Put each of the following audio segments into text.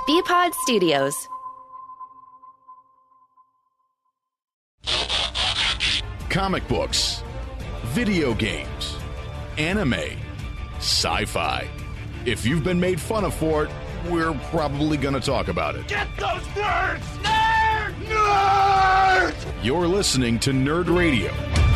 BPod Studios. Comic books, video games, anime, sci-fi. If you've been made fun of for it, we're probably going to talk about it. Get those nerds! Nerd! You're listening to Nerd Radio.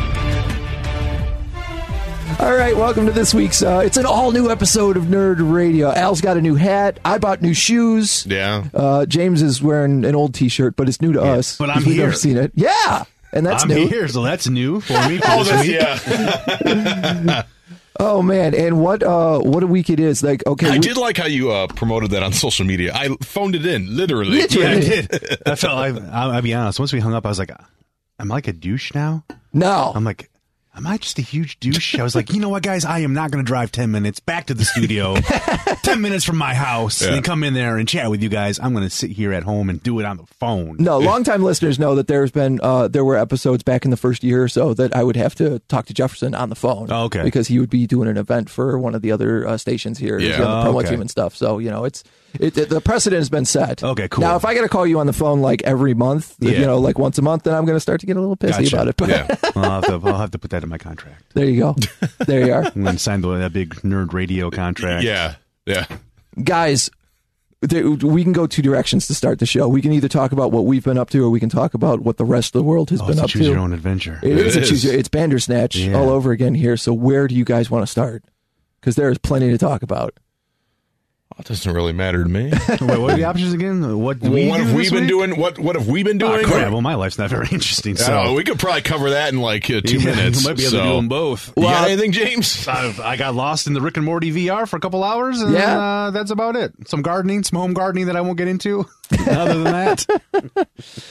All right, welcome to this week's, it's an all-new episode of Nerd Radio. Al's got a new hat. I bought new shoes. Yeah. James is wearing an old T-shirt, but it's new to us. But I'm We've here. never seen it. Yeah, and that's I'm new. here, so that's new for me for this week. Yeah. Oh, man, and what a week it is. Like, okay. I did like how you promoted that on social media. I phoned it in, literally. Yeah, I did. I felt I'll be honest. Once we hung up, I was like, am I like a douche now? No. I'm like, am I just a huge douche? I was like, you know what, guys? I am not going to drive 10 minutes back to the studio, 10 minutes from my house, and come in there and chat with you guys. I'm going to sit here at home and do it on the phone. No, longtime listeners know that there were episodes back in the first year or so that I would have to talk to Jefferson on the phone. Oh, okay. Because he would be doing an event for one of the other stations here. He was on the promo team and stuff. So, you know, the precedent has been set. Okay, cool. Now, if I got to call you on the phone like every month, you know, like once a month, then I'm going to start to get a little pissy about it. But I'll have to put that in my contract. There you go. There you are. I'm going to sign that big Nerd Radio contract. Yeah. Guys, we can go two directions to start the show. We can either talk about what we've been up to, or we can talk about what the rest of the world has been up to. Choose your own adventure. It is. It's Bandersnatch all over again here. So where do you guys want to start? Because there is plenty to talk about. It doesn't really matter to me. Wait, what are the options again? What have we been doing? What have we been doing? Crap, well, my life's not very interesting. So we could probably cover that in like 2 minutes. We might be able to do them both. You got anything, James? I got lost in the Rick and Morty VR for a couple hours, and that's about it. Some home gardening that I won't get into. Other than that,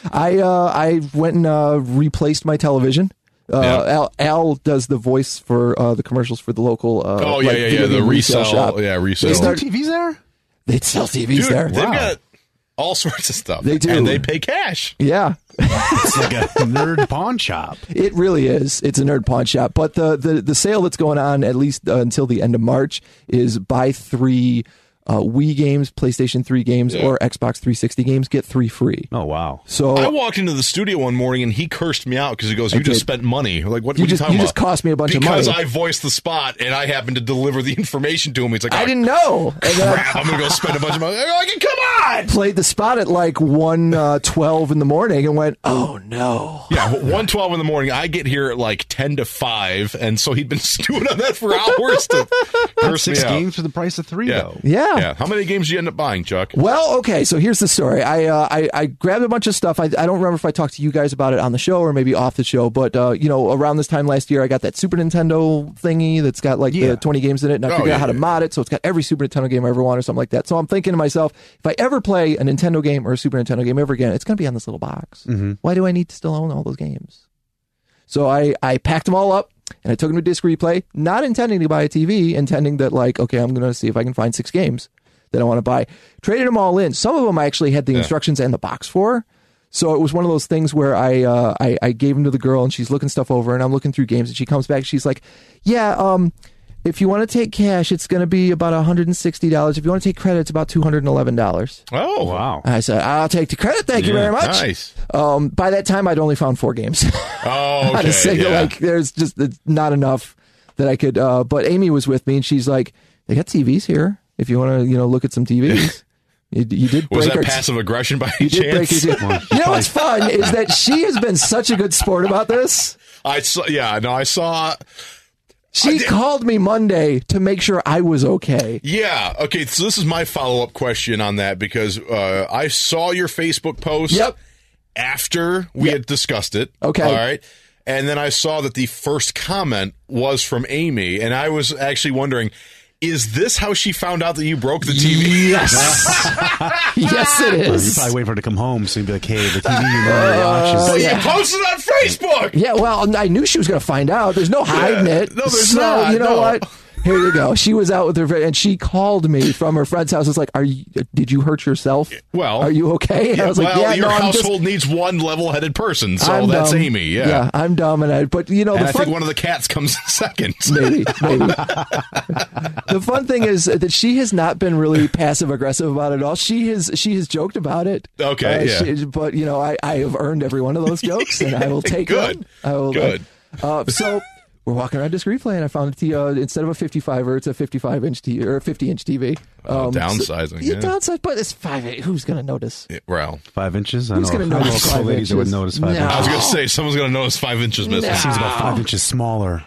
I went and replaced my television. Al does the voice for the commercials for the local. The resale shop. Yeah, resale. They sell TVs there. They sell TVs there. They've got all sorts of stuff. They do, and they pay cash. Yeah, it's like a nerd pawn shop. It really is. It's a nerd pawn shop. But the sale that's going on at least until the end of March is buy 3 Wii games, PlayStation 3 games, or Xbox 360 games, get 3 free. Oh, wow. So I walked into the studio one morning and he cursed me out because he goes, you just spent money. Like, what are you talking about? You just cost me a bunch of money. Because I voiced the spot and I happened to deliver the information to him. He's like, I didn't know. Crap, I'm going to go spend a bunch of money. I'm like, come on! Played the spot at like 1:12 in the morning and went, oh, no. Yeah, 1:12 in the morning. I get here at like 10 to 5, and so he'd been stewing on that for hours to curse me out. 6 games for the price of 3, though. Yeah. How many games did you end up buying, Chuck? Well, okay, so here's the story. I grabbed a bunch of stuff. I don't remember if I talked to you guys about it on the show or maybe off the show, but around this time last year, I got that Super Nintendo thingy that's got like the 20 games in it, and I figured out how to mod it, so it's got every Super Nintendo game I ever want or something like that. So I'm thinking to myself, if I ever play a Nintendo game or a Super Nintendo game ever again, it's going to be on this little box. Mm-hmm. Why do I need to still own all those games? So I packed them all up, and I took them to Disc Replay, not intending to buy a TV, intending that like, okay, I'm going to see if I can find 6 games that I want to buy. Traded them all in. Some of them I actually had the instructions and the box for. So it was one of those things where I gave them to the girl, and she's looking stuff over, and I'm looking through games, and she comes back, she's like, if you want to take cash, it's going to be about $160. If you want to take credit, it's about $211. Oh, wow. I said, I'll take the credit. Thank you very much. Nice. By that time, I'd only found 4 games. Oh, okay. Like, there's just not enough that I could. But Amy was with me, and she's like, they got TVs here. If you want to, look at some TVs. You did. Was that passive aggression by any chance? You know what's fun is that she has been such a good sport about this. I saw. She called me Monday to make sure I was okay. Yeah. Okay. So this is my follow-up question on that, because I saw your Facebook post after we had discussed it. Okay. All right. And then I saw that the first comment was from Amy, and I was actually wondering, is this how she found out that you broke the TV? Yes. Yes, it is. You probably wait for her to come home, so you'd be like, hey, the TV you normally watch is... But you posted on Facebook! Yeah, well, I knew she was going to find out. There's no hiding it. No, there's so, not. You know what? Here you go. She was out with her friend, and she called me from her friend's house. I was like, did you hurt yourself? Well, are you okay? And I was like, your household needs one level-headed person, so that's dumb. Amy. Yeah. Yeah, I'm dumb, but I think one of the cats comes second. Maybe. The fun thing is that she has not been really passive aggressive about it at all. She has joked about it. Okay, but I have earned every one of those jokes, and I will take them. I will. Good. So we're walking around Disc Replay, and I found instead of a 55er, it's a 55-inch TV or a 50-inch TV. Downsizing. Downsized, but it's 5. Who's going to notice? Well, 5 inches. Who's going to notice? I know 5 ladies that would notice 5 inches. I was going to say someone's going to notice 5 inches missing. It seems about 5 inches smaller.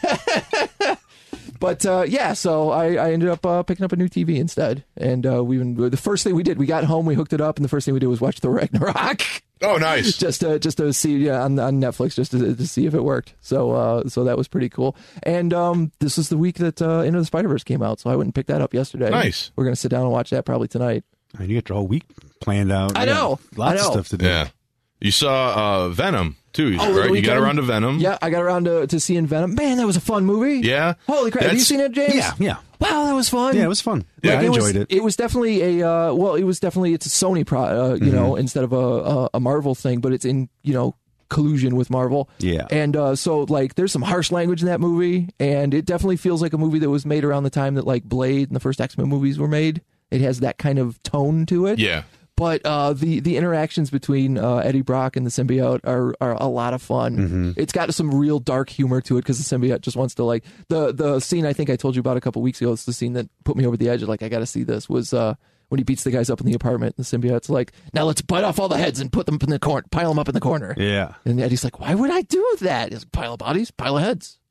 But so I ended up picking up a new TV instead, and the first thing we did, we got home, we hooked it up, and the first thing we did was watch Thor Ragnarok. Oh, nice! just to see on Netflix, just to see if it worked. So that was pretty cool. And this is the week that Into the Spider-Verse came out, so I went and picked that up yesterday. Nice. We're gonna sit down and watch that probably tonight. And you get your whole week planned out. I know. Lots of stuff to do. Yeah. You saw Venom too, right? You got around to Venom. Yeah, I got around to seeing Venom. Man, that was a fun movie. Yeah. Holy crap! Have you seen it, James? Yeah. Wow, that was fun. Yeah, it was fun. Like, I enjoyed it. It was definitely it's a Sony instead of a Marvel thing, but it's in, collusion with Marvel. Yeah. And so there's some harsh language in that movie, and it definitely feels like a movie that was made around the time that Blade and the first X-Men movies were made. It has that kind of tone to it. Yeah. But the interactions between Eddie Brock and the symbiote are a lot of fun. Mm-hmm. It's got some real dark humor to it because the symbiote just wants to the scene I think I told you about a couple weeks ago. It's the scene that put me over the edge. I got to see this. Was when he beats the guys up in the apartment. And the symbiote's like, now let's bite off all the heads and put them in the corner, pile them up in the corner. Yeah. And Eddie's like, why would I do that? He's like, pile of bodies, pile of heads.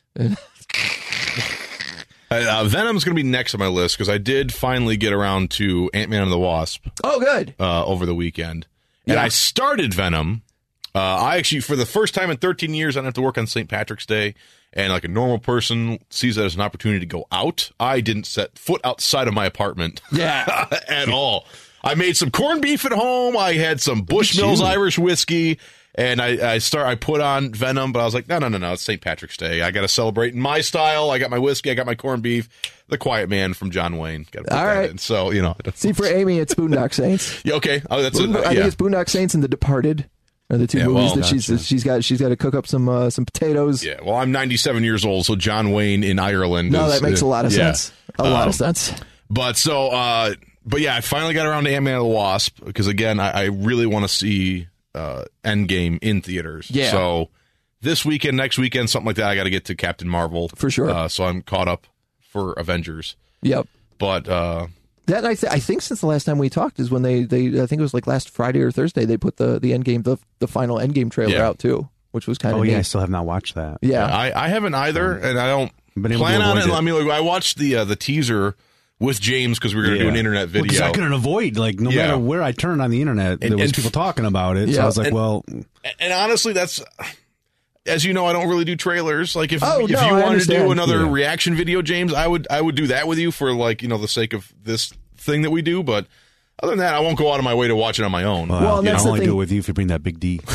Venom's going to be next on my list because I did finally get around to Ant-Man and the Wasp. Oh, good. Over the weekend. And I started Venom. I actually, for the first time in 13 years, I didn't have to work on St. Patrick's Day. And like a normal person sees that as an opportunity to go out. I didn't set foot outside of my apartment at all. I made some corned beef at home. I had some Bushmills Irish whiskey. And I put on Venom, but I was like, no, it's St. Patrick's Day. I got to celebrate in my style. I got my whiskey, I got my corned beef. The Quiet Man from John Wayne. Got to put that in. So, See, for Amy, it's Boondock Saints. Yeah, okay. Oh, that's I think it's Boondock Saints and The Departed are the two movies that she's got to cook up some potatoes. Yeah, well, I'm 97 years old, so John Wayne in Ireland. That makes a lot of sense. A lot of sense. But so, I finally got around to Ant-Man and the Wasp because, again, I really want to see Endgame in theaters. Yeah. So this weekend, next weekend, something like that, I got to get to Captain Marvel. For sure. So I'm caught up for Avengers. Yep. But that I think since the last time we talked is when they I think it was last Friday or Thursday they put the Endgame the final Endgame trailer out too, which was kind of neat. I still have not watched that. Yeah, I haven't either, and I don't plan on it. I mean, I watched the teaser with James because we were going to do an internet video. Because I couldn't avoid, no matter where I turned on the internet, there was people talking about it. So I was like, And honestly, that's, as you know, I don't really do trailers. Like, if you I wanted to do another Yeah. reaction video, James, I would do that with you for, the sake of this thing that we do. But other than that, I won't go out of my way to watch it on my own. Well, I'll only do it with you if you bring that big D.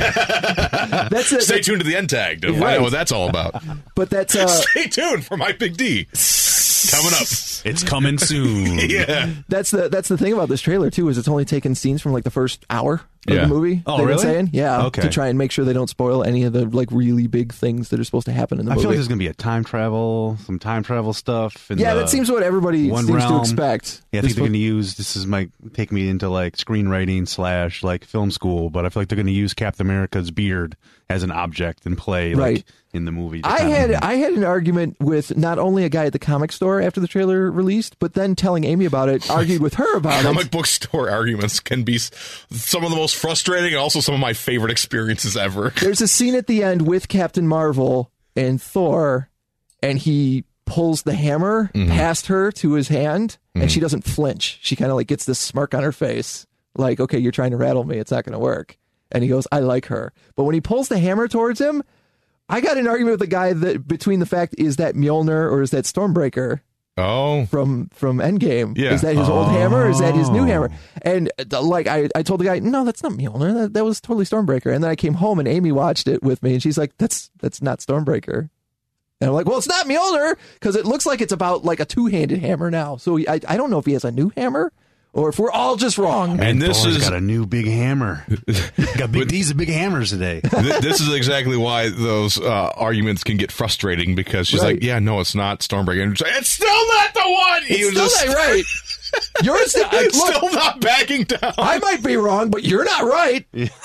Stay tuned to the end tag to find out what that's all about. But that's Stay tuned for my big D. Coming up. It's coming soon. Yeah. That's the thing about this trailer too, is it's only taken scenes from the first hour of the movie. Oh, they've been really? saying. Yeah. Okay. To try and make sure they don't spoil any of the really big things that are supposed to happen in the movie. I feel like there's going to be some time travel stuff. That seems what everybody seems to expect. Yeah, I think they're going to use, take me into screenwriting / film school, but I feel like they're going to use Captain America's beard as an object and play in the movie. I had an argument with not only a guy at the comic store after the trailer released, but then telling Amy about it, argued with her about it. Comic book store arguments can be some of the most frustrating and also some of my favorite experiences ever. There's a scene at the end with Captain Marvel and Thor, and he pulls the hammer past her to his hand, and she doesn't flinch. She kind of gets this smirk on her face, like, okay, you're trying to rattle me. It's not going to work. And he goes, I like her. But when he pulls the hammer towards him, I got an argument with the guy that between the fact, is that Mjolnir or is that Stormbreaker? Oh, from Endgame. Yeah. Is that his old hammer or is that his new hammer? And I told the guy, no, that's not Mjolnir. That was totally Stormbreaker. And then I came home and Amy watched it with me and she's like, that's not Stormbreaker. And I'm like, well, it's not Mjolnir because it looks like it's about like a two-handed hammer now. So I don't know if he has a new hammer or if we're all just wrong. And this has got a new big hammer. He's a big hammers today. This is exactly why those arguments can get frustrating because she's like, yeah, no, it's not Stormbreaker. And it's still not the one. It's still not right. You're still not backing down. I might be wrong, but you're not right.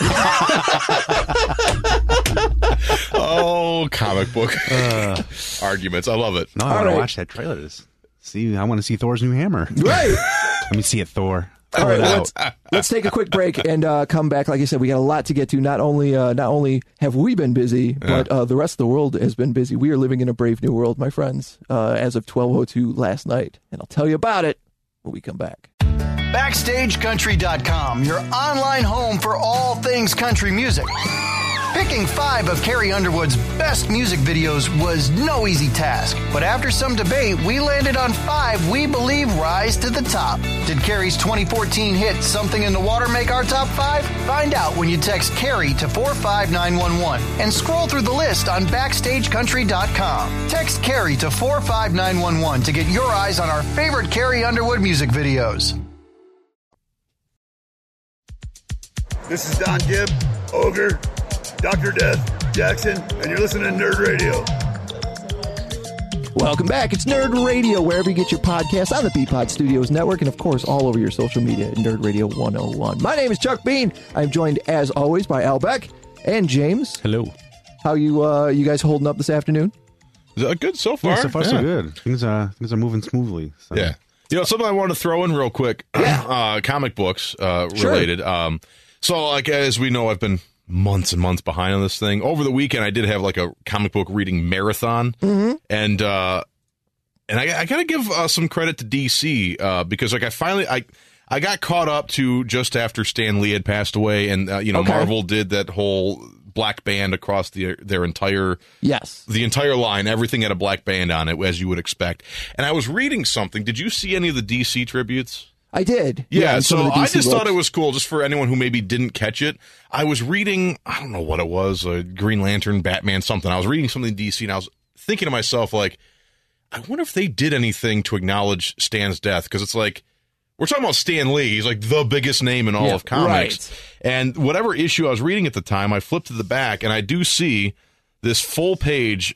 Oh, comic book arguments. I love it. No, I want to watch that trailer. I want to see Thor's new hammer. Right. Let me see it, Thor. All right, let's take a quick break and come back. Like I said, we got a lot to get to. Not only have we been busy, but the rest of the world has been busy. We are living in a brave new world, my friends, as of 12:02 last night. And I'll tell you about it when we come back. BackstageCountry.com, your online home for all things country music. Picking 5 of Carrie Underwood's best music videos was no easy task. But after some debate, we landed on 5 we believe rise to the top. Did Carrie's 2014 hit Something in the Water make our top 5? Find out when you text Carrie to 45911 and scroll through the list on BackstageCountry.com. Text Carrie to 45911 to get your eyes on our favorite Carrie Underwood music videos. This is Don Gibb, Ogre, Dr. Death, Jackson, and you're listening to Nerd Radio. Welcome back. It's Nerd Radio, wherever you get your podcasts on the Beatpod Studios Network, and of course, all over your social media at Nerd Radio 101. My name is Chuck Bean. I'm joined, as always, by Al Beck and James. Hello. How you guys holding up this afternoon? Good so far. Yeah, so far, so good. Things are moving smoothly. So. Yeah. You know, something I wanted to throw in real quick, comic books related. Sure. So, like, as we know, I've been months and months behind on this thing. Over the weekend, I did have like a comic book reading marathon, and I got to give some credit to DC because like I got caught up to just after Stan Lee had passed away, and Marvel did that whole black band across their entire the entire line. Everything had a black band on it, as you would expect. And I was reading something. Did you see any of the DC tributes? I did. Yeah, so I just thought it was cool, just for anyone who maybe didn't catch it. I was reading, I don't know what it was, Green Lantern, Batman, something. I was reading something in DC, and I was thinking to myself, like, I wonder if they did anything to acknowledge Stan's death, because it's like, we're talking about Stan Lee. He's like the biggest name in all of comics. Right. And whatever issue I was reading at the time, I flipped to the back, and I do see this full page,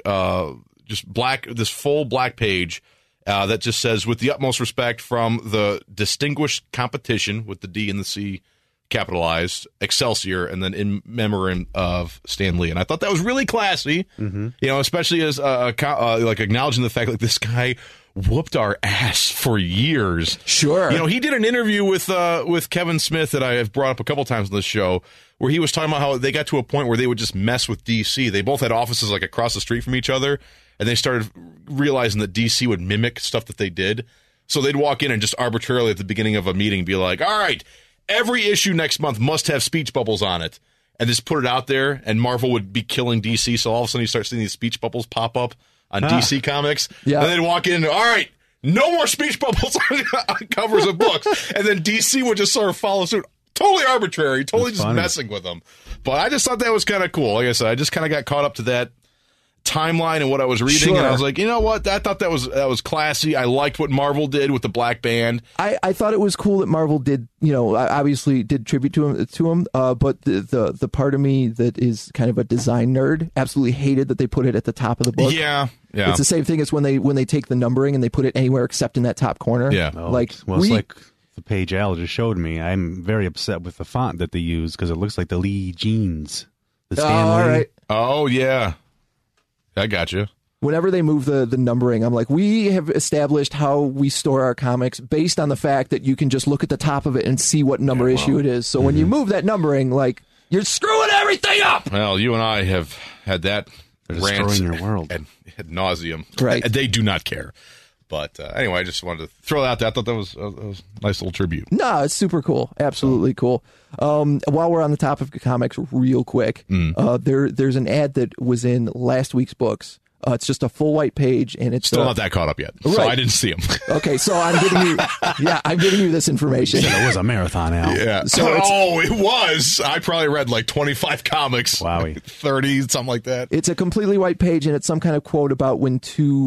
this full black page, that just says, with the utmost respect from the distinguished competition, with the D and the C capitalized, Excelsior, and then in memory of Stan Lee. And I thought that was really classy, especially as like acknowledging the fact like this guy whooped our ass for years. Sure. He did an interview with Kevin Smith that I have brought up a couple times on this show, where he was talking about how they got to a point where they would just mess with DC. They both had offices like across the street from each other, and they started realizing that DC would mimic stuff that they did. So they'd walk in and just arbitrarily at the beginning of a meeting be like, all right, every issue next month must have speech bubbles on it. And just put it out there, and Marvel would be killing DC. So all of a sudden you start seeing these speech bubbles pop up on DC Comics. Yeah. And they'd walk in and, all right, no more speech bubbles on covers of books. And then DC would just sort of follow suit. Totally arbitrary, totally just messing with them. But I just thought that was kind of cool. Like I said, I just kind of got caught up to that timeline and what I was reading, and I was like, you know what? I thought that was classy. I liked what Marvel did with the black band. I thought it was cool that Marvel did, obviously did tribute to him. But the part of me that is kind of a design nerd absolutely hated that they put it at the top of the book. Yeah. It's the same thing as when they take the numbering and they put it anywhere except in that top corner. Yeah. It's like the page Al just showed me. I'm very upset with the font that they use because it looks like the Lee jeans. The Stan Lee. All right. Oh yeah. I got you. Whenever they move the numbering, I'm like, we have established how we store our comics based on the fact that you can just look at the top of it and see what number issue it is. So when you move that numbering, like, you're screwing everything up. Well, you and I have had that rant destroying your world ad nauseum. Right. They do not care. But anyway, I just wanted to throw that out there. I thought that was a nice little tribute. No, it's super cool. Absolutely cool. While we're on the topic of comics real quick, there's an ad that was in last week's books It's just a full white page, and it's still not that caught up yet. So right. I didn't see them. Okay, so I'm giving you this information. It was a marathon, Al. Yeah. So it was. I probably read like 25 comics. Wowie. 30, something like that. It's a completely white page, and it's some kind of quote about when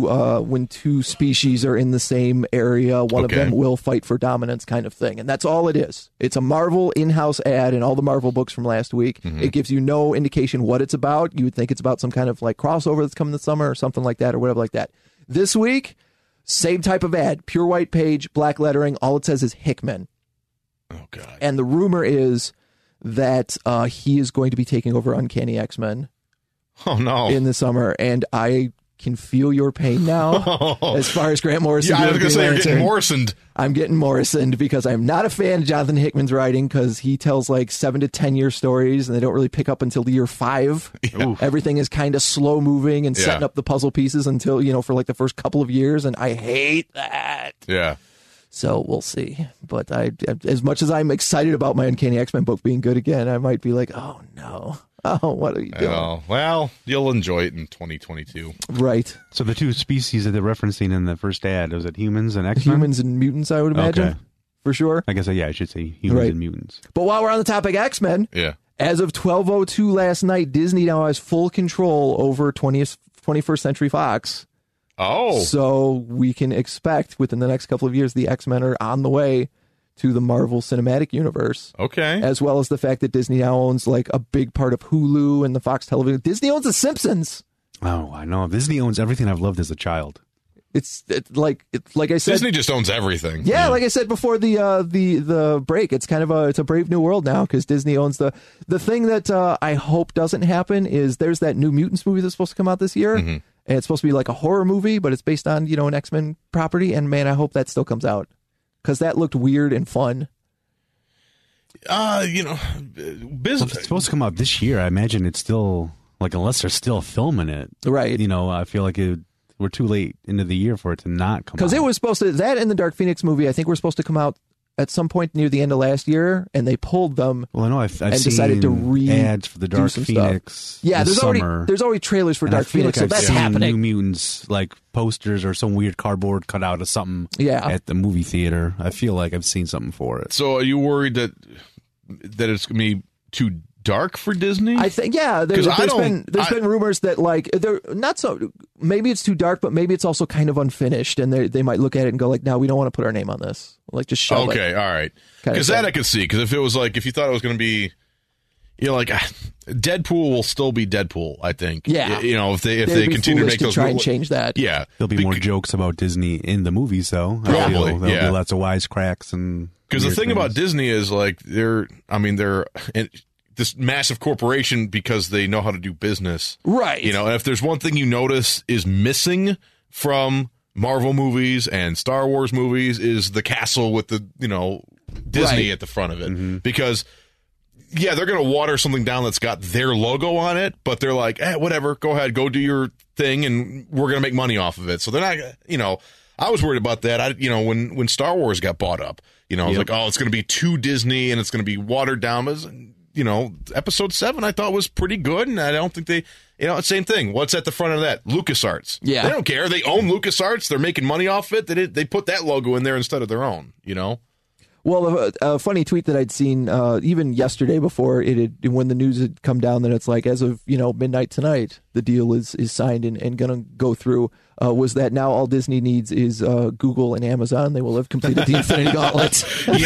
two species are in the same area, one of them will fight for dominance, kind of thing. And that's all it is. It's a Marvel in-house ad in all the Marvel books from last week. Mm-hmm. It gives you no indication what it's about. You would think it's about some kind of like crossover that's coming this summer or something like that or whatever like that. This week, same type of ad, pure white page, black lettering. All it says is Hickman. Oh, God. And the rumor is that he is going to be taking over Uncanny X-Men. Oh, no. In the summer. And I can feel your pain now as far as Grant Morrison. Yeah, I was going to say, you're getting Morrisoned. I'm getting Morrisoned because I'm not a fan of Jonathan Hickman's writing because he tells like 7 to 10 year stories and they don't really pick up until year 5. Yeah. Everything is kind of slow moving and setting up the puzzle pieces until, for like the first couple of years. And I hate that. Yeah. So we'll see. But as much as I'm excited about my Uncanny X-Men book being good again, I might be like, oh no. Oh, what are you doing? Oh, well, you'll enjoy it in 2022. Right. So the two species that they're referencing in the first ad, was it humans and X-Men? Humans and mutants, I would imagine. Okay. For sure. I guess, I should say humans and mutants. But while we're on the topic X-Men, as of 12:02 last night, Disney now has full control over 21st Century Fox. Oh. So we can expect within the next couple of years, the X-Men are on the way to the Marvel Cinematic Universe. Okay. As well as the fact that Disney now owns like a big part of Hulu and the Fox Television. Disney owns The Simpsons. Oh, I know. Disney owns everything I've loved as a child. It's like I said. Disney just owns everything. Yeah, like I said before the break, it's kind of it's a brave new world now because Disney owns the thing that I hope doesn't happen is there's that New Mutants movie that's supposed to come out this year. Mm-hmm. And it's supposed to be like a horror movie, but it's based on an X-Men property. And man, I hope that still comes out. Because that looked weird and fun. Business. It's supposed to come out this year. I imagine it's still, unless they're still filming it. Right. I feel like we're too late into the year for it to not come out. Because it was supposed to, that and the Dark Phoenix movie, I think were supposed to come out at some point near the end of last year, and they pulled them. Well, I know I've seen decided to ads for the Dark Phoenix. Stuff. Yeah, there's already trailers for Dark Phoenix, so that's happening. New Mutants posters or some weird cardboard cutout of something. At the movie theater. I feel like I've seen something for it. So, are you worried that it's going to be too dark for Disney? I think there's been rumors that they're not so. Maybe it's too dark, but maybe it's also kind of unfinished, and they might look at it and go no, we don't want to put our name on this. Just shove it. Okay, all right. Because that I could see. Because if it was if you thought it was going to be, Deadpool will still be Deadpool. I think. Yeah. If they continue to make those, try and change that. Yeah. There'll be more jokes about Disney in the movies, though. Probably. There'll be lots of wisecracks and. Because the thing about Disney is they're this massive corporation because they know how to do business. Right. And if there's one thing you notice is missing from Marvel movies and Star Wars movies is the castle with the, Disney at the front of it. Mm-hmm. Because, they're going to water something down that's got their logo on it, but they're like, whatever, go ahead, go do your thing, and we're going to make money off of it. So they're not, I was worried about that. When Star Wars got bought up, I was like, oh, it's going to be too Disney and it's going to be watered down. Episode 7 I thought was pretty good, and I don't think they, same thing. What's at the front of that? LucasArts. Yeah. They don't care. They own LucasArts. They're making money off it. They put that logo in there instead of their own, Well, a funny tweet that I'd seen even yesterday before when the news had come down that it's as of midnight tonight the deal is signed and going to go through was that now all Disney needs is Google and Amazon. They will have completed the Infinity Gauntlet.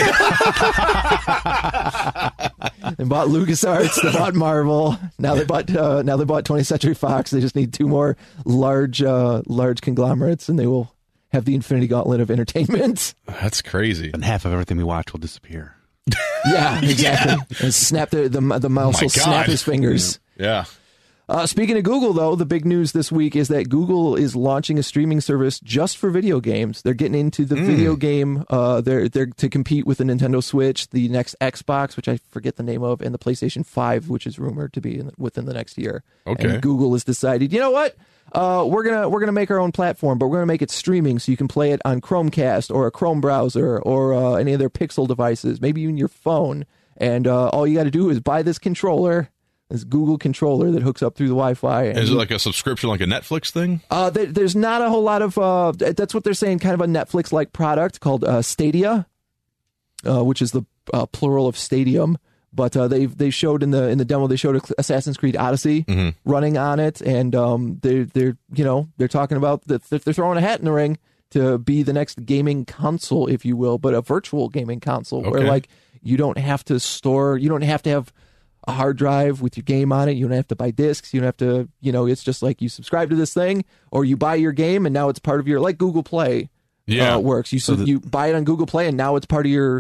They bought LucasArts. They bought Marvel. Now they bought 20th Century Fox. They just need 2 more large conglomerates, and they will have the Infinity Gauntlet of entertainment. That's crazy. And half of everything we watch will disappear. Yeah, exactly. And snap the mouse will snap his fingers. Yeah. Speaking of Google, though, the big news this week is that Google is launching a streaming service just for video games. They're getting into the video game. They're to compete with the Nintendo Switch, the next Xbox, which I forget the name of, and the PlayStation 5, which is rumored to be within the next year. Okay. And Google has decided, you know what? We're gonna make our own platform, but we're gonna make it streaming so you can play it on Chromecast or a Chrome browser or any of their Pixel devices, maybe even your phone. And all you got to do is buy this controller, This Google controller that hooks up through the Wi-Fi. Is it like a subscription, like a Netflix thing? There's not a whole lot of. That's what they're saying. Kind of a Netflix-like product called Stadia, which is the plural of stadium. But they showed in the demo, they showed Assassin's Creed Odyssey running on it, and they're talking about that they're throwing a hat in the ring to be the next gaming console, if you will, but a virtual gaming console where like you don't have to have a hard drive with your game on it. You don't have to buy discs. You don't have to, it's just like you subscribe to this thing or you buy your game and now it's part of your, like Google Play works. You buy it on Google Play and now it's part of your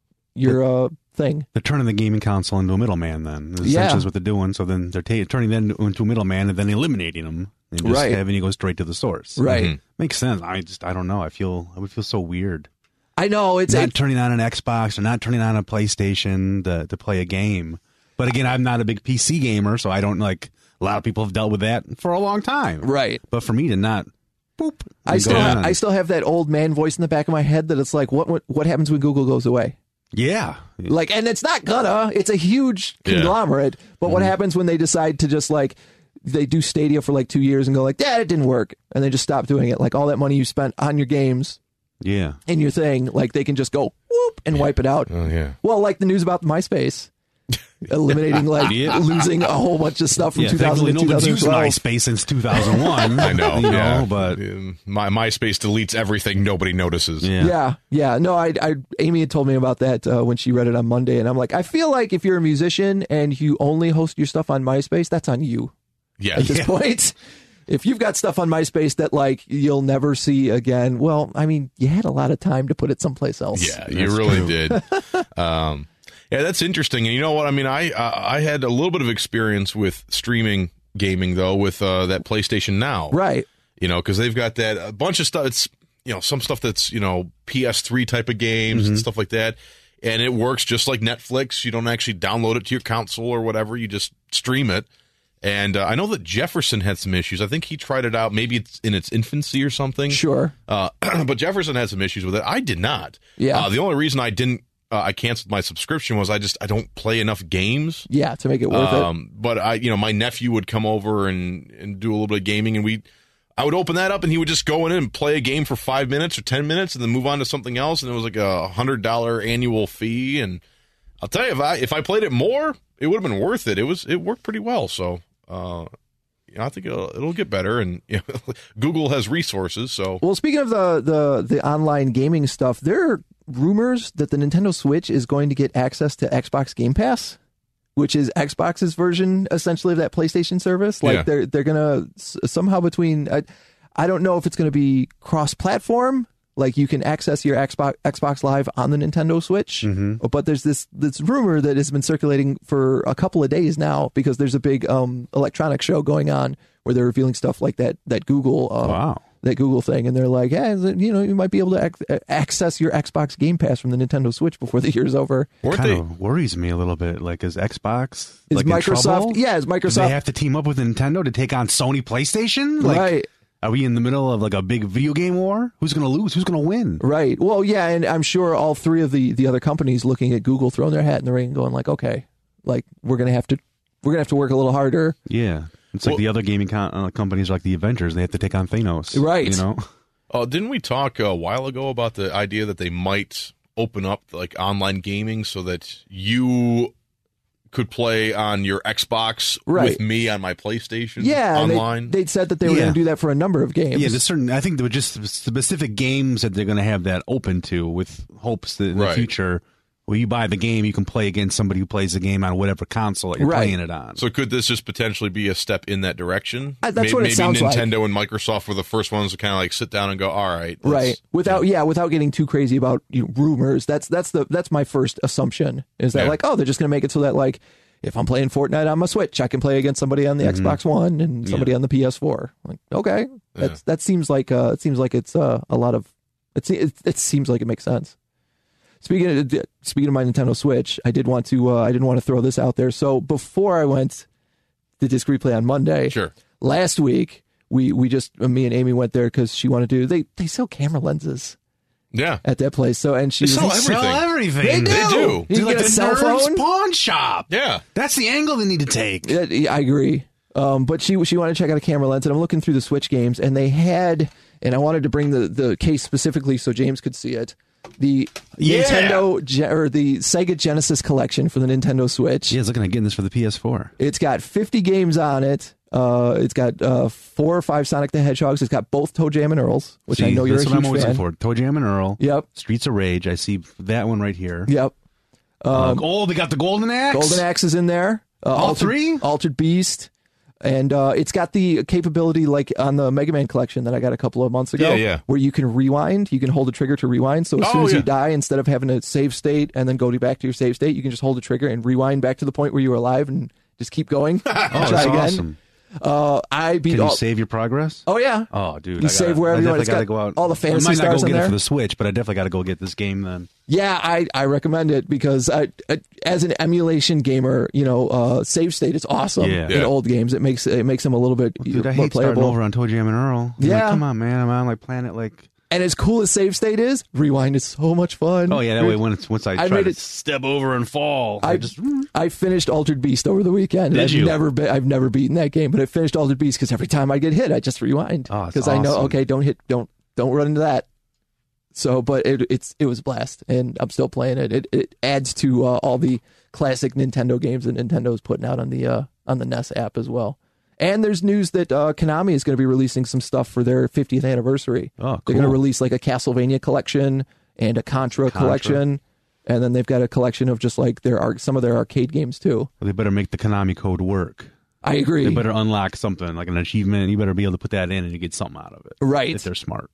thing. They're turning the gaming console into a middleman then. Essentially what they're doing. So then they're turning them into a middleman and then eliminating them and just having you go straight to the source. Right. Mm-hmm. Makes sense. I don't know. I would feel so weird. I know. It's not turning on an Xbox or not turning on a PlayStation to play a game. But again, I'm not a big PC gamer, so I don't a lot of people have dealt with that for a long time. Right. But for me to not, boop. I still have that old man voice in the back of my head that it's like, what happens when Google goes away? Yeah. And it's not it's a huge conglomerate. But what happens when they decide to just they do Stadia for 2 years and go it didn't work. And they just stop doing it. All that money you spent on your games. Yeah. And your thing, they can just go whoop and wipe it out. Oh, yeah. Well, the news about MySpace. Eliminating losing a whole bunch of stuff from 2000 to nobody's 2012. used MySpace since 2001. I know, but my MySpace deletes everything nobody notices. Yeah. No, Amy had told me about that when she read it on Monday, and I'm like, I feel like if you're a musician and you only host your stuff on MySpace, that's on you. Yeah. At this point, if you've got stuff on MySpace that you'll never see again, well, I mean, you had a lot of time to put it someplace else. Yeah, you really did. Yeah, that's interesting. And you know what? I mean, I had a little bit of experience with streaming gaming, though, with that PlayStation Now. Right. Because they've got a bunch of stuff. It's, some stuff that's, PS3 type of games and stuff like that. And it works just like Netflix. You don't actually download it to your console or whatever. You just stream it. And I know that Jefferson had some issues. I think he tried it out. Maybe it's in its infancy or something. Sure. But Jefferson had some issues with it. I did not. Yeah. The only reason I canceled my subscription was I don't play enough games. Yeah, to make it worth it. But my nephew would come over and do a little bit of gaming, and I would open that up, and he would just go in and play a game for 5 minutes or 10 minutes, and then move on to something else. And it was like a $100 annual fee. And I'll tell you, if I played it more, it would have been worth it. It worked pretty well. So I think it'll get better. And Google has resources. So well, speaking of the online gaming stuff, there are rumors that the Nintendo Switch is going to get access to Xbox Game Pass, which is Xbox's version essentially of that PlayStation service. They're gonna somehow between I don't know if it's going to be cross-platform, you can access your Xbox Live on the Nintendo Switch, but there's this rumor that has been circulating for a couple of days now because there's a big electronic show going on where they're revealing stuff like that Google that Google thing, and they're like, hey, you might be able to access your Xbox Game Pass from the Nintendo Switch before the year's over. Kind of worries me a little bit. Is Xbox is Microsoft? In trouble? Yeah, is Microsoft? Do they have to team up with Nintendo to take on Sony PlayStation? Right. Are we in the middle of a big video game war? Who's going to lose? Who's going to win? Right. Well, yeah, and I'm sure all three of the other companies looking at Google, throwing their hat in the ring, going okay, we're gonna have to work a little harder. Yeah. It's the other gaming companies like the Avengers. They have to take on Thanos. Right. Didn't we talk a while ago about the idea that they might open up online gaming so that you could play on your Xbox with me on my PlayStation online? They'd said that they were going to do that for a number of games. Yeah, I think there were just specific games that they're going to have that open to with hopes that in the future, where you buy the game, you can play against somebody who plays the game on whatever console that you're playing it on. So could this just potentially be a step in that direction? That's what it sounds like. Maybe Nintendo and Microsoft were the first ones to kind of sit down and go, all right. Without getting too crazy about rumors. That's my first assumption is that they're just going to make it so that if I'm playing Fortnite on my Switch, I can play against somebody on the Xbox One and somebody on the PS4. Okay. That seems like it's a lot of it seems like it makes sense. Speaking of my Nintendo Switch, I didn't want to throw this out there. So before I went to Disc Replay on Monday, last week me and Amy went there because she wanted to. They sell camera lenses, at that place. So and she sell everything. They do. You like get a cell phone pawn shop. Yeah, that's the angle they need to take. I agree. But she wanted to check out a camera lens, and I'm looking through the Switch games, and they had, and I wanted to bring the case specifically so James could see it. The Nintendo or the Sega Genesis collection for the Nintendo Switch. Yeah, I was looking at getting this for the PS4. It's got 50 games on it. It's got 4 or 5 Sonic the Hedgehogs. It's got both Toe Jam and Earls, which I know you're a huge fan. That's what I'm always looking for. Toe Jam and Earl. Yep. Streets of Rage. I see that one right here. Yep. They got the Golden Axe. Golden Axe is in there. All 3? Altered Beast. And it's got the capability like on the Mega Man collection that I got a couple of months ago, where you can rewind. You can hold the trigger to rewind. So as soon as you die, instead of having to save state and then go back to your save state, you can just hold the trigger and rewind back to the point where you were alive and just keep going. That's again. Awesome. Can you save your progress? Oh, yeah. Oh, dude. You save wherever you want. It's got go out. all the fantasy stars in there. I might not go get it for the Switch, but I definitely got to go get this game then. Yeah, I recommend it because as an emulation gamer, save state is awesome in old games. It makes them a little bit I more hate playable. Starting over on Toe Jam and Earl. Yeah. Come on, man. I'm on like Planet like... And as cool as save state is, rewind is so much fun. Oh yeah, that way once I try to step over and fall, I finished Altered Beast over the weekend. Did you? I've never beaten that game, but I finished Altered Beast because every time I get hit, I just rewind because I know don't run into that. So, but it was a blast, and I'm still playing it. It adds to all the classic Nintendo games that Nintendo's putting out on the NES app as well. And there's news that Konami is going to be releasing some stuff for their 50th anniversary. Oh, cool. They're going to release like a Castlevania collection and a Contra collection, and then they've got a collection of just like some of their arcade games too. Well, they better make the Konami code work. I agree. They better unlock something like an achievement. You better be able to put that in and you get something out of it. Right. If they're smart.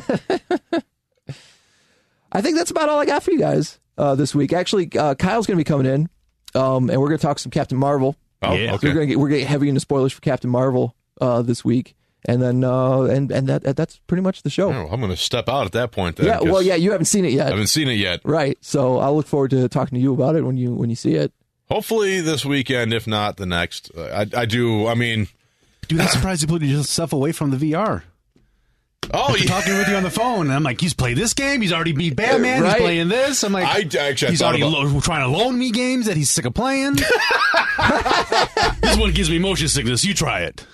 I think that's about all I got for you guys this week. Actually, Kyle's going to be coming in, and we're going to talk some Captain Marvel. Oh, yeah. Okay. So we're getting heavy into spoilers for Captain Marvel this week, and then that's pretty much the show. Oh, I'm going to step out at that point. Then, you haven't seen it yet. I haven't seen it yet. Right. So I'll look forward to talking to you about it when you see it. Hopefully this weekend, if not the next. I do. I mean, dude, I'm surprised you put yourself away from the VR. Oh, he's talking with you on the phone, and I'm like, he's played this game. He's already beat Batman. He's playing this. I'm like, he's already trying to loan me games that he's sick of playing. This one gives me motion sickness. You try it.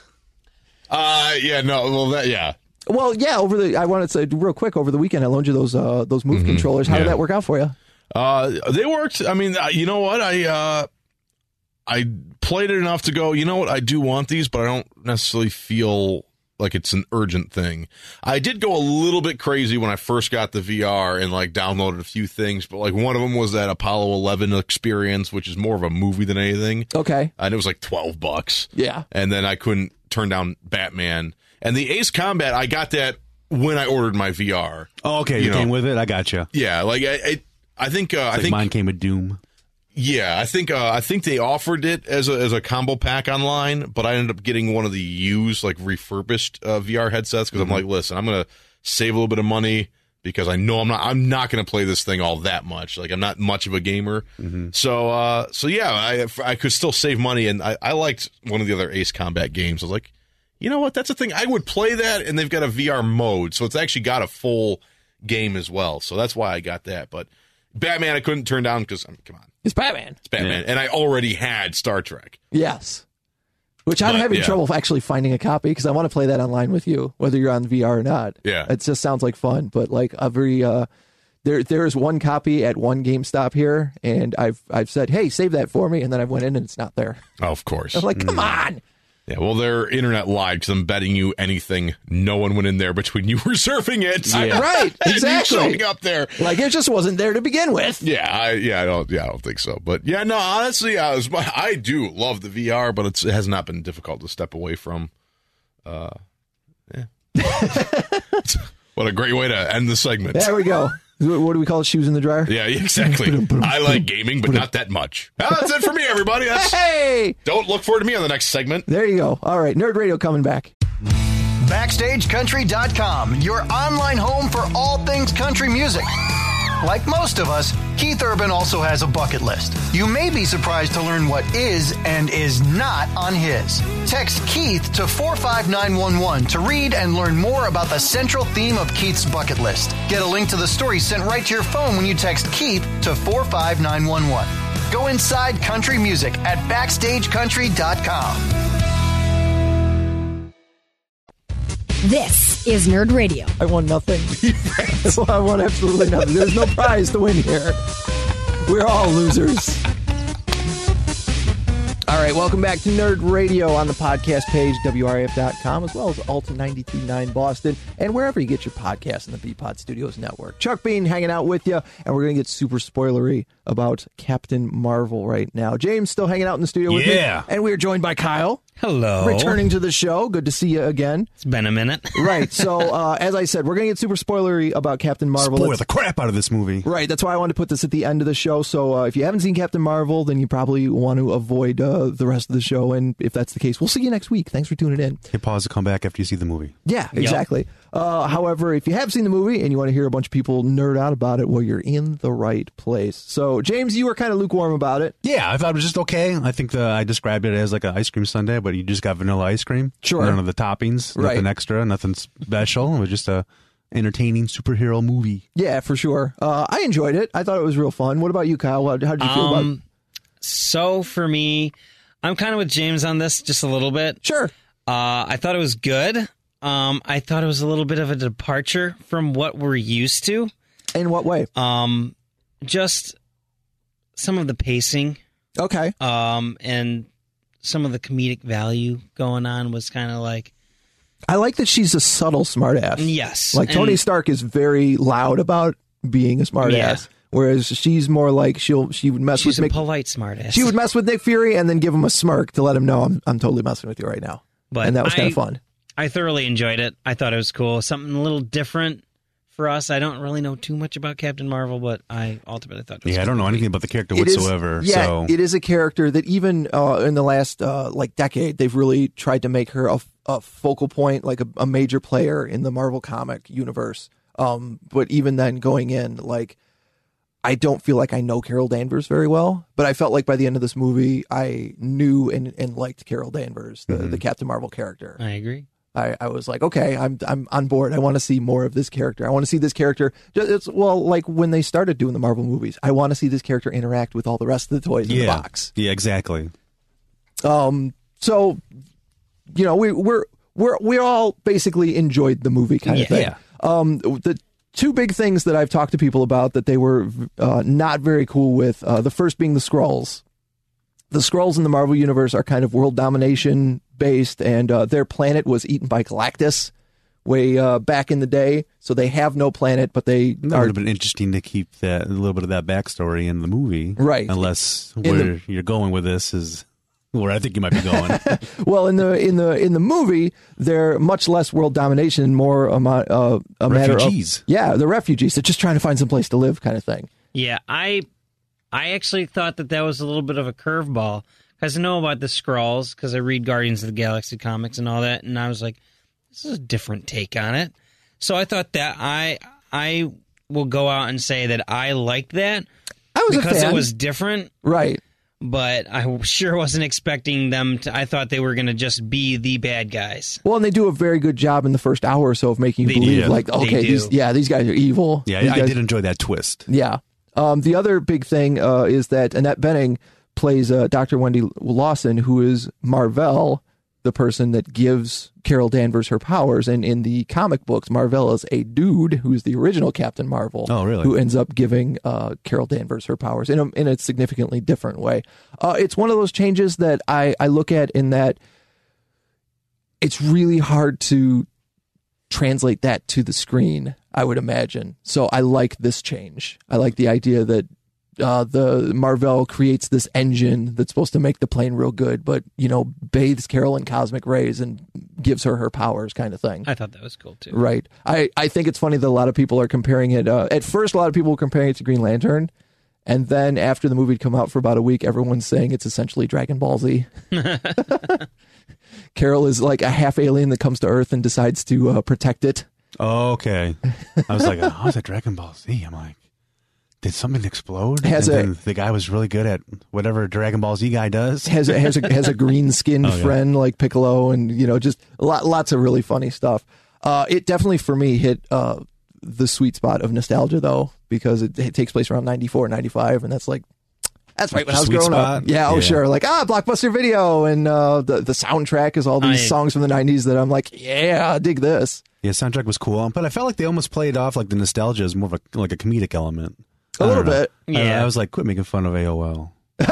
Yeah, no, well, Well, yeah. I wanted to say real quick. Over the weekend, I loaned you those Move controllers. How did that work out for you? They worked. I mean, you know what? I played it enough to go, you know what? I do want these, but I don't necessarily feel like it's an urgent thing. I did go a little bit crazy when I first got the VR and like downloaded a few things, but like one of them was that Apollo 11 experience, which is more of a movie than anything. Okay. And it was like $12. Yeah. And then I couldn't turn down Batman. And the Ace Combat, I got that when I ordered my VR. Oh, okay. You came with it? I got you. Yeah. Like I think mine came with Doom. Yeah, I think they offered it as a combo pack online, but I ended up getting one of the used, like refurbished VR headsets because I'm like, listen, I'm gonna save a little bit of money because I know I'm not gonna play this thing all that much. Like I'm not much of a gamer, so yeah, I could still save money, and I liked one of the other Ace Combat games. I was like, you know what, that's a thing. I would play that, and they've got a VR mode, so it's actually got a full game as well. So that's why I got that, but. Batman I couldn't turn down because, come on. It's Batman. It's Batman. Yeah. And I already had Star Trek. Yes. Which I'm having trouble actually finding a copy because I want to play that online with you, whether you're on VR or not. Yeah. It just sounds like fun. But like every, there is one copy at one GameStop here, and I've said, hey, save that for me. And then I went in and it's not there. Oh, of course. I'm like, come on. Yeah, well, their internet lied because I'm betting you anything. No one went in there between you reserving it, right? Exactly. And you showing up there, like it just wasn't there to begin with. I don't think so. But yeah, no, honestly, I do love the VR, but it has not been difficult to step away from. Yeah. What a great way to end the segment. There we go. What do we call it? Shoes in the dryer? Yeah, exactly. I like gaming, but not that much. That's it for me, everybody. Hey! Don't look forward to me on the next segment. There you go. All right, Nerd Radio coming back. BackstageCountry.com, your online home for all things country music. Like most of us, Keith Urban also has a bucket list. You may be surprised to learn what is and is not on his. Text Keith to 45911 to read and learn more about the central theme of Keith's bucket list. Get a link to the story sent right to your phone when you text Keith to 45911. Go inside country music at BackstageCountry.com. This is Nerd Radio. I won nothing. I won absolutely nothing. There's no prize to win here. We're all losers. All right, welcome back to Nerd Radio on the podcast page, WRAF.com, as well as Alta 92.9 Boston, and wherever you get your podcasts in the BPod Studios Network. Chuck Bean hanging out with you, and we're going to get super spoilery about Captain Marvel right now. James still hanging out in the studio with me, and we are joined by Kyle. Hello. Returning to the show. Good to see you again. It's been a minute. Right. So, as I said, we're going to get super spoilery about Captain Marvel. Spoil the crap out of this movie. Right. That's why I wanted to put this at the end of the show. So, if you haven't seen Captain Marvel, then you probably want to avoid the rest of the show. And if that's the case, we'll see you next week. Thanks for tuning in. Hit pause to come back after you see the movie. Yeah, exactly. However, if you have seen the movie and you want to hear a bunch of people nerd out about it, well, you're in the right place. So, James, you were kind of lukewarm about it. Yeah, I thought it was just okay. I think I described it as like an ice cream sundae, but you just got vanilla ice cream. Sure. None of the toppings, nothing extra, nothing special. It was just a entertaining superhero movie. Yeah, for sure. I enjoyed it. I thought it was real fun. What about you, Kyle? How did you feel about it? So, for me, I'm kind of with James on this just a little bit. Sure. I thought it was good. I thought it was a little bit of a departure from what we're used to. In what way? Just some of the pacing. Okay. And some of the comedic value going on was kind of like... I like that she's a subtle smartass. Yes. Like Tony Stark is very loud about being a smartass, whereas she's more like she would mess with Nick. She's a polite smartass. She would mess with Nick Fury and then give him a smirk to let him know I'm totally messing with you right now. And that was kind of fun. I thoroughly enjoyed it. I thought it was cool. Something a little different for us. I don't really know too much about Captain Marvel, but I ultimately thought it was I don't know anything about the character whatsoever. It is a character that even in the last decade, they've really tried to make her a focal point, like a major player in the Marvel comic universe. But even then, going in, I don't feel like I know Carol Danvers very well, but I felt like by the end of this movie, I knew and liked Carol Danvers, the Captain Marvel character. I agree. I was like, okay, I'm on board. I want to see more of this character. I want to see this character. Like when they started doing the Marvel movies, I want to see this character interact with all the rest of the toys in the box. Yeah, exactly. So, we all basically enjoyed the movie kind of thing. Yeah. The two big things that I've talked to people about that they were not very cool with. The first being the Skrulls. The Skrulls in the Marvel Universe are kind of world domination based, and their planet was eaten by Galactus way back in the day. So they have no planet, but that would have been interesting to keep a little bit of that backstory in the movie, right? Unless where you're going with this is where I think you might be going. Well, in the movie, they're much less world domination and more a matter of refugees. The refugees. They're just trying to find some place to live, kind of thing. Yeah, I actually thought that was a little bit of a curveball, because I know about the Skrulls, because I read Guardians of the Galaxy comics and all that, and I was like, this is a different take on it. So I thought that I will go out and say that I liked that. I was because a fan. It was different. Right. But I sure wasn't expecting them to. I thought they were going to just be the bad guys. Well, and they do a very good job in the first hour or so of making you believe, these guys are evil. Yeah, I did enjoy that twist. Yeah. The other big thing is that Annette Bening plays Dr. Wendy Lawson, who is Mar-Vell, the person that gives Carol Danvers her powers. And in the comic books, Mar-Vell is a dude who's the original Captain Marvel. Oh, really? Who ends up giving Carol Danvers her powers in a significantly different way. It's one of those changes that I look at in that it's really hard to translate that to the screen, I would imagine. So I like this change. I like the idea that the Mar-Vell creates this engine that's supposed to make the plane real good, but, bathes Carol in cosmic rays and gives her powers kind of thing. I thought that was cool, too. Right. I think it's funny that a lot of people are comparing it. At first, a lot of people were comparing it to Green Lantern. And then after the movie had come out for about a week, everyone's saying it's essentially Dragon Ball Z. Carol is like a half alien that comes to Earth and decides to protect it. Oh, okay. I was like, how's that Dragon Ball Z? I'm like, Did something explode? The guy was really good at whatever Dragon Ball Z guy does. Has a green skinned friend like Piccolo, and just lots of really funny stuff. It definitely for me hit the sweet spot of nostalgia though, because it takes place around 94, 95, and that's right when I was growing up. Yeah, sure. Like Blockbuster Video, and the soundtrack is all these songs from the 90s that I'm like, yeah, I dig this. Yeah, soundtrack was cool, but I felt like they almost played off like the nostalgia as more of a comedic element. A little bit. Yeah. I was like, quit making fun of AOL.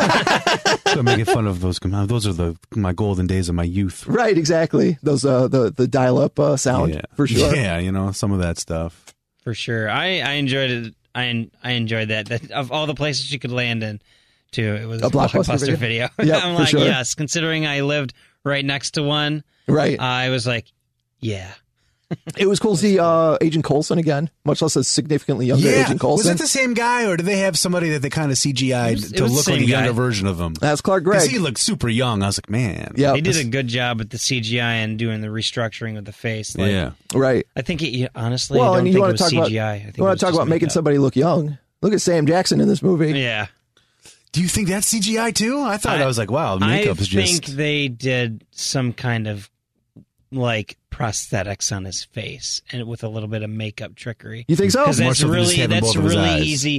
Quit making fun of those. Those are my golden days of my youth. Right, exactly. Those the dial-up sound for sure. Yeah, some of that stuff. For sure. I enjoyed it. I enjoyed that of all the places you could land in, too. It was a Blockbuster video. Yep, I'm like, sure. yes. Considering I lived right next to one, right? I was like, yeah. It was cool to see Agent Coulson again, much less a significantly younger Agent Coulson. Was it the same guy, or did they have somebody that they kind of CGI'd to look like a younger version of him? That's Clark Gregg. Because he looked super young. I was like, man. Yeah, they did a good job at the CGI and doing the restructuring of the face. Like, right. I think honestly, I don't think it was CGI. I think you want to talk about making somebody look young? Look at Sam Jackson in this movie. Yeah. Do you think that's CGI too? I thought I was like, wow, makeup is just. I think they did some kind of like prosthetics on his face and with a little bit of makeup trickery. You think so? Because that's really easy.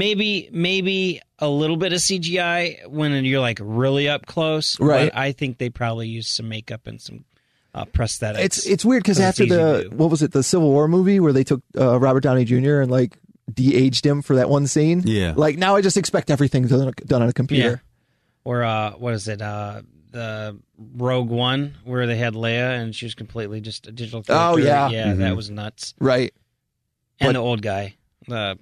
Maybe a little bit of CGI when you're like really up close. Right. But I think they probably used some makeup and some prosthetics. It's weird because after the Civil War movie where they took Robert Downey Jr. and like de-aged him for that one scene. Yeah. Like now I just expect everything done on a computer. Yeah. Or what is it? The Rogue One where they had Leia and she was completely just a digital character. Oh yeah, yeah, that was nuts. Right. And the old guy, the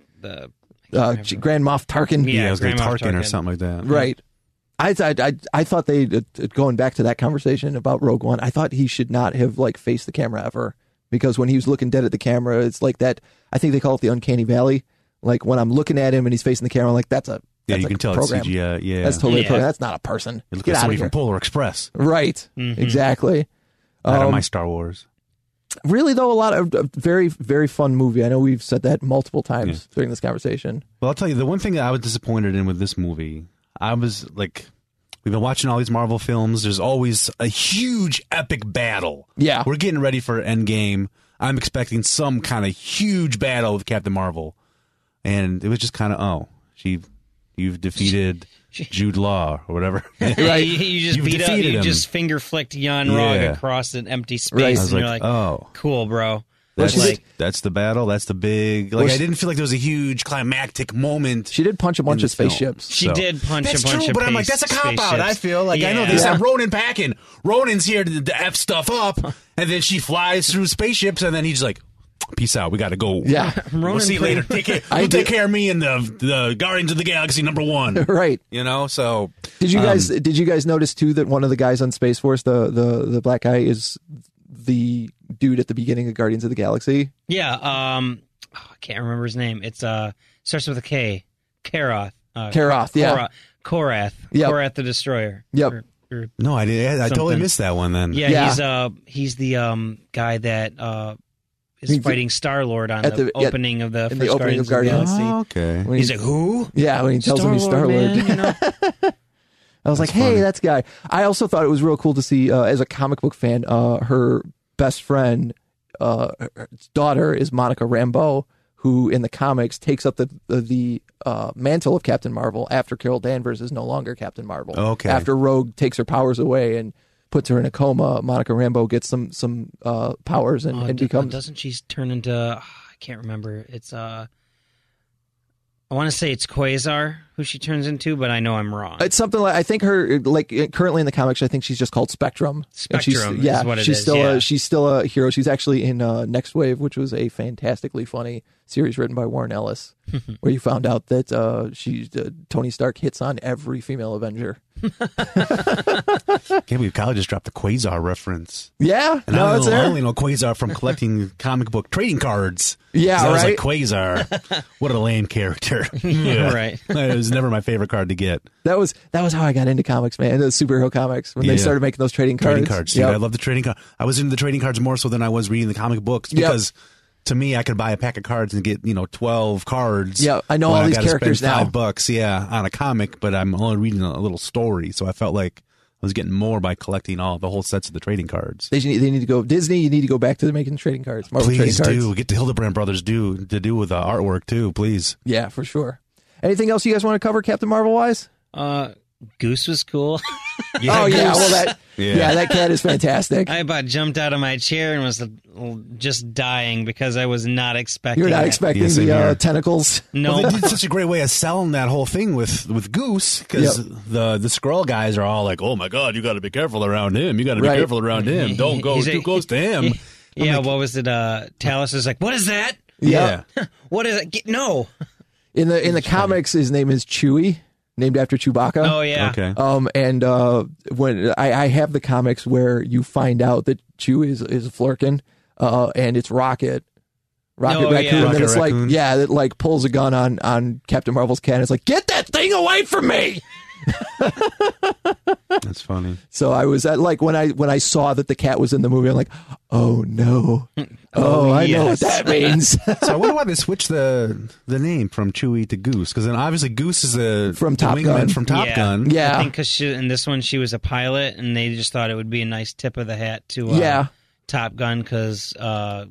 Grand Moff Tarkin. Yeah, it was like Tarkin or something like that. Right. I thought they going back to that conversation about Rogue One. I thought he should not have like faced the camera ever, because when he was looking dead at the camera, it's like that. I think they call it the uncanny valley. Like when I'm looking at him and he's facing the camera, I'm like that's a. You can tell program. It's CGI. Yeah, that's totally a program. That's not a person. It looks like somebody from Polar Express. Right. Mm-hmm. Exactly. Out of my Star Wars. Really, though, a very, very fun movie. I know we've said that multiple times during this conversation. Well, I'll tell you, the one thing that I was disappointed in with this movie, I was like, we've been watching all these Marvel films. There's always a huge, epic battle. Yeah. We're getting ready for Endgame. I'm expecting some kind of huge battle with Captain Marvel. And it was just kind of, you've defeated Jude Law or whatever. Right. You just beat up, you just finger flicked Jan Rog across an empty space, and you're like, oh, cool, bro. That's the battle. That's the big. Like, I didn't feel like there was a huge climactic moment. She did punch a bunch of spaceships. She did punch a bunch of spaceships. But I'm like, that's a cop out. I feel like I know they said Ronan packing. Ronan's here to F stuff up, and then she flies through spaceships, and then he's like, peace out. We got to go. Yeah. We'll see you later. Take care of me and the Guardians of the Galaxy #1. Right. So. Did you guys notice too that one of the guys on Space Force, the black guy, is the dude at the beginning of Guardians of the Galaxy? Yeah. I can't remember his name. It's starts with a K. Karoth. Karoth. Yeah. Korath. Yep. Korath the Destroyer. Yep. No, I did. I totally missed that one then. Yeah. He's the guy that. Is fighting Star-Lord on the opening of the first Guardians of the Galaxy. Oh, okay. He's like, who? Yeah, when he tells him he's Star-Lord. I was like, hey, that's guy. I also thought it was real cool to see, as a comic book fan, her best friend, her daughter is Monica Rambeau, who in the comics takes up the mantle of Captain Marvel after Carol Danvers is no longer Captain Marvel. Okay. After Rogue takes her powers away and puts her in a coma, Monica Rambeau gets some powers and becomes. Doesn't she turn into? I can't remember. It's I want to say it's Quasar who she turns into, but I know I'm wrong. It's something like, I think her, like currently in the comics, I think she's just called Spectrum. Spectrum is what it is. She's still a hero. She's actually in Next Wave, which was a fantastically funny series written by Warren Ellis, where you found out that Tony Stark hits on every female Avenger. Can't believe Kyle just dropped the Quasar reference. Yeah, and I only know Quasar from collecting comic book trading cards. Yeah, I was like, Quasar, what a lame character. Yeah. Right. It was never my favorite card to get. That was how I got into comics, man. The superhero comics when they started making those trading cards. Dude, I love the trading card. I was into the trading cards more so than I was reading the comic books because to me, I could buy a pack of cards and get 12 cards. Yeah, I know all these characters now. $5, on a comic, but I'm only reading a little story, so I felt like I was getting more by collecting the whole sets of the trading cards. They need to go Disney. You need to go back to making trading cards. Marvel please trading cards. do get the Hildebrand brothers to do with the artwork too, please. Yeah, for sure. Anything else you guys want to cover, Captain Marvel wise? Goose was cool. Yeah, well that cat is fantastic. I about jumped out of my chair and was just dying because I was not expecting. You're not expecting the tentacles. No, well, they did such a great way of selling that whole thing with Goose because the Skrull guys are all like, "Oh my God, you got to be careful around him. You got to be careful around him. Don't go too close to him." Yeah, what was it? Talos is like, "What is that? Yeah, what is it? No." In the comics, his name is Chewie. Named after Chewbacca. Oh yeah. Okay. And when I have the comics where you find out that Chewie is a Flurkin, and it's Rocket Raccoon, and then it's Raccoon. It like pulls a gun on Captain Marvel's cat. And it's like, get that thing away from me. That's funny. So I was like when I saw that the cat was in the movie, I'm like, oh no, I know what that means. So I wonder why they switched the name from Chewie to Goose, because then obviously Goose is from Top Gun. From Top Gun. Yeah, I think because in this one she was a pilot, and they just thought it would be a nice tip of the hat to Top Gun because I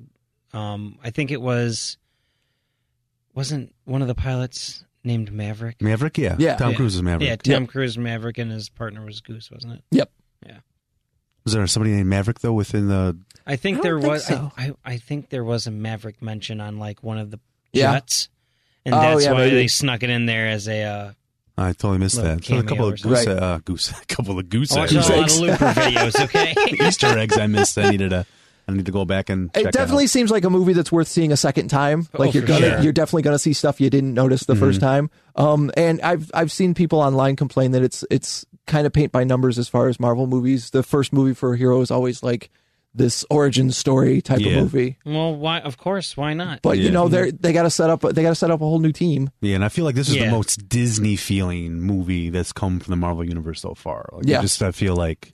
think it wasn't one of the pilots named Maverick. Maverick, yeah. Tom Cruise is Maverick. Yeah, Tom Cruise Maverick, and his partner was Goose, wasn't it? Yep. Yeah. Was there somebody named Maverick though within the? I think there was. So. I think there was a Maverick mention on like one of the jets, and that's why they snuck it in there as a. I totally missed that. So a couple of goose eggs. I watched a lot of Looper videos. Okay. Easter eggs I missed. I need to go back and check it definitely out. Seems like a movie that's worth seeing a second time. Like you're definitely gonna see stuff you didn't notice the first time. And I've seen people online complain that it's kind of paint by numbers as far as Marvel movies. The first movie for a hero is always like this origin story type of movie. Well, why? Of course, why not? But they got to set up a whole new team. Yeah, and I feel like this is the most Disney feeling movie that's come from the Marvel universe so far. Like, I feel like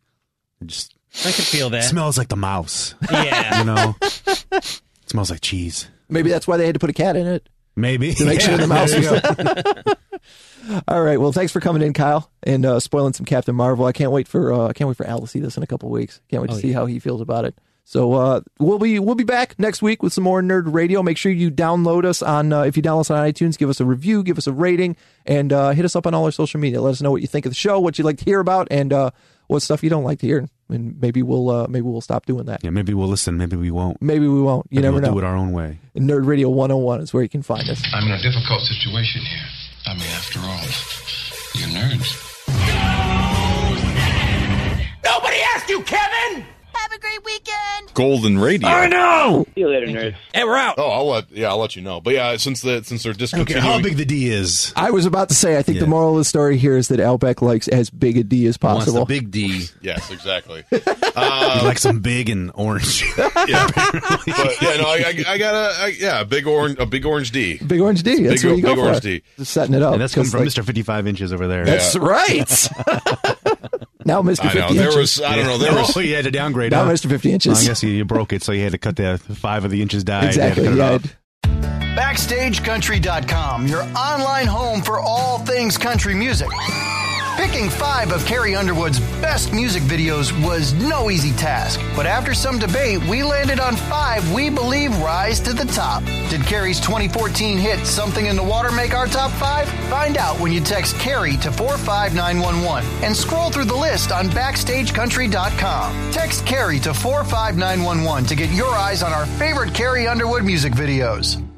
I could feel that. It smells like the mouse. Yeah. It smells like cheese. Maybe that's why they had to put a cat in it. Maybe. To make sure the mouse was All right. Well, thanks for coming in, Kyle, and spoiling some Captain Marvel. I can't wait for Al to see this in a couple of weeks. Can't wait to see how he feels about it. So we'll be back next week with some more Nerd Radio. Make sure you download us on if you download us on iTunes, give us a review, give us a rating, and hit us up on all our social media. Let us know what you think of the show, what you'd like to hear about, and what stuff you don't like to hear. And maybe we'll stop doing that. Yeah, maybe we'll listen. Maybe we won't. Maybe we won't. You never know. Do it our own way. And Nerd Radio 101 is where you can find us. I'm in a difficult situation here. I mean, after all, you're nerds. Nobody asked you, Kevin! Have a great weekend. Golden Radio. I know. See you later, nerd. And we're out. Oh, I'll let you know. But yeah, since they're discontinuing, how big the D is. I was about to say, I think the moral of the story here is that Albek likes as big a D as possible. Wants the big D. Yes, exactly. He likes them big and orange. Yeah, but I got a big orange D. Big orange D. That's what you go big for. Orange D. Just setting it up. And that's coming from Mr. 55 inches over there. That's right. Now Mr. 50 inches. You had to downgrade. Now Mr. 50 inches. Well, I guess you broke it, so you had to cut the 5 of the inches die. Exactly. BackstageCountry.com, your online home for all things country music. Picking 5 of Carrie Underwood's best music videos was no easy task, but after some debate, we landed on 5 we believe rise to the top. Did Carrie's 2014 hit Something in the Water make our top 5? Find out when you text Carrie to 45911 and scroll through the list on BackstageCountry.com. Text Carrie to 45911 to get your eyes on our favorite Carrie Underwood music videos.